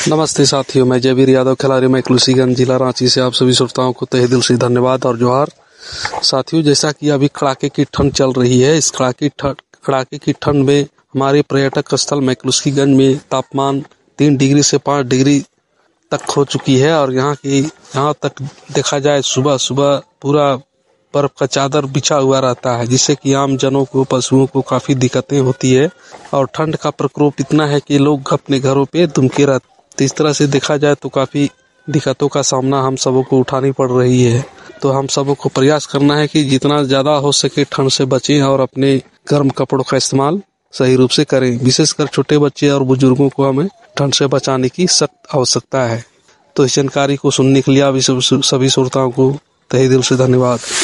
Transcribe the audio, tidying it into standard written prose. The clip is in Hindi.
नमस्ते साथियों, मैं जयवीर यादव, खिलाड़ी मैक्लूसीगंज, जिला रांची से आप सभी श्रोताओं को तहे दिल से धन्यवाद और जोहार। साथियों, जैसा कि अभी कड़ाके की ठंड चल रही है, इस कड़ाके की ठंड में हमारे पर्यटक स्थल मैक्लूसीगंज में तापमान 3 डिग्री से 5 डिग्री तक हो चुकी है और यहाँ तक देखा जाए सुबह सुबह पूरा बर्फ का चादर बिछा हुआ रहता है, जिससे कि आम जनों को, पशुओं को काफी दिक्कतें होती है और ठंड का प्रकोप इतना है कि लोग अपने घरों पे दुमके रहते। तो इस तरह से देखा जाए तो काफी दिक्कतों का सामना हम सबों को उठानी पड़ रही है। तो हम सबों को प्रयास करना है कि जितना ज्यादा हो सके ठंड से बचें और अपने गर्म कपड़ों का इस्तेमाल सही रूप से करें। विशेषकर छोटे बच्चे और बुजुर्गों को हमें ठंड से बचाने की सख्त आवश्यकता है। तो इस जानकारी को सुनने के लिए सभी श्रोताओं को तहे दिल से धन्यवाद।